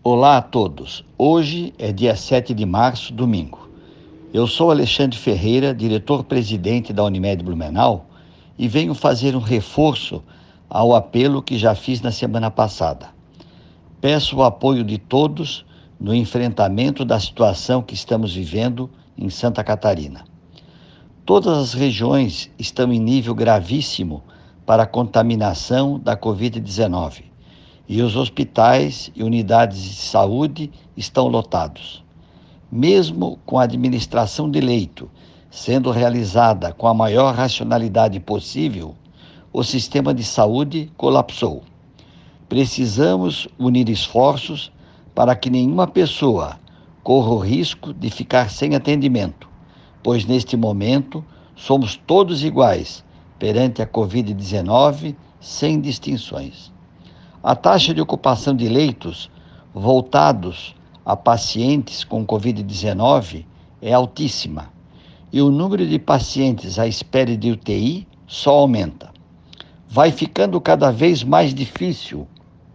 Olá a todos. Hoje é dia 7 de março, domingo. Eu sou Alexandre Ferreira, diretor-presidente da Unimed Blumenau, e venho fazer um reforço ao apelo que já fiz na semana passada. Peço o apoio de todos no enfrentamento da situação que estamos vivendo em Santa Catarina. Todas as regiões estão em nível gravíssimo para a contaminação da Covid-19. E os hospitais e unidades de saúde estão lotados. Mesmo com a administração de leito sendo realizada com a maior racionalidade possível, o sistema de saúde colapsou. Precisamos unir esforços para que nenhuma pessoa corra o risco de ficar sem atendimento, pois neste momento somos todos iguais perante a Covid-19, sem distinções. A taxa de ocupação de leitos voltados a pacientes com Covid-19 é altíssima e o número de pacientes à espera de UTI só aumenta. Vai ficando cada vez mais difícil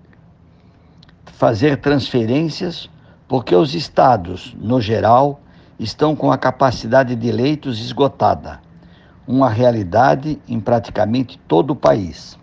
fazer transferências porque os estados, no geral, estão com a capacidade de leitos esgotada, uma realidade em praticamente todo o país.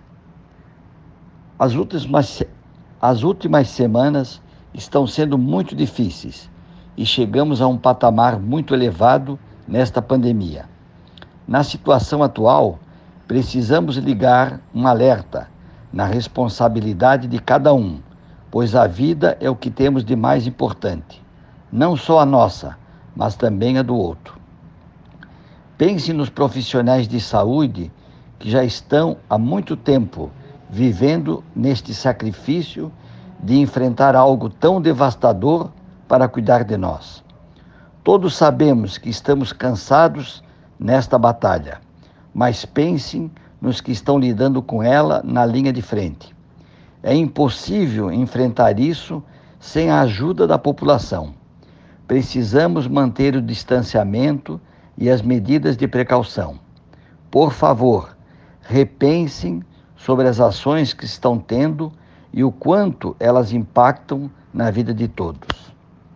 As últimas semanas estão sendo muito difíceis e chegamos a um patamar muito elevado nesta pandemia. Na situação atual, precisamos ligar um alerta na responsabilidade de cada um, pois a vida é o que temos de mais importante, não só a nossa, mas também a do outro. Pense nos profissionais de saúde que já estão há muito tempo vivendo neste sacrifício de enfrentar algo tão devastador para cuidar de nós. Todos sabemos que estamos cansados nesta batalha, mas pensem nos que estão lidando com ela na linha de frente. É impossível enfrentar isso sem a ajuda da população. Precisamos manter o distanciamento e as medidas de precaução. Por favor, repensem sobre as ações que estão tendo e o quanto elas impactam na vida de todos.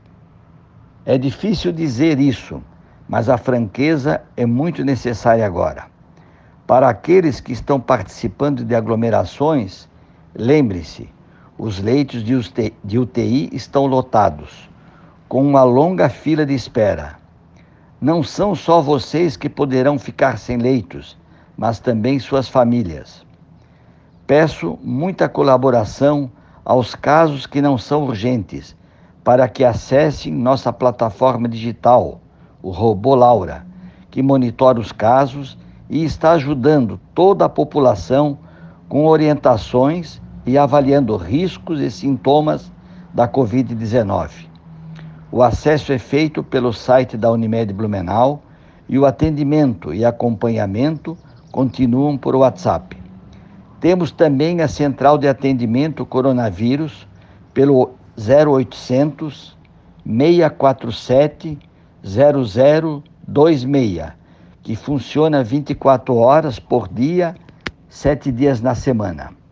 É difícil dizer isso, mas a franqueza é muito necessária agora. Para aqueles que estão participando de aglomerações, lembre-se, os leitos de UTI estão lotados, com uma longa fila de espera. Não são só vocês que poderão ficar sem leitos, mas também suas famílias. Peço muita colaboração aos casos que não são urgentes, para que acessem nossa plataforma digital, o Robô Laura, que monitora os casos e está ajudando toda a população com orientações e avaliando riscos e sintomas da Covid-19. O acesso é feito pelo site da Unimed Blumenau e o atendimento e acompanhamento continuam por WhatsApp. Temos também a central de atendimento coronavírus pelo 0800 647 0026, que funciona 24 horas por dia, 7 dias na semana.